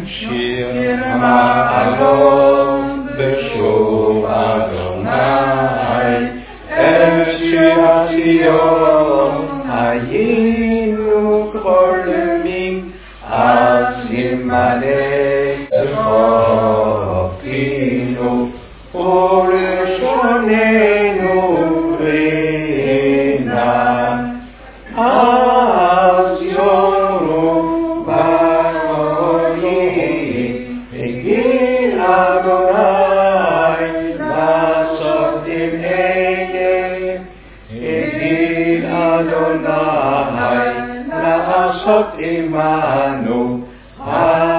שיר מעלות בשוב אדוני, את שירת ציון היינו חולמים, על סימני חופינו ולשוננו רינה. אז יורו באוהים הגיל אדוני לעשות עם עגל, הגיל אדוני לעשות עמנו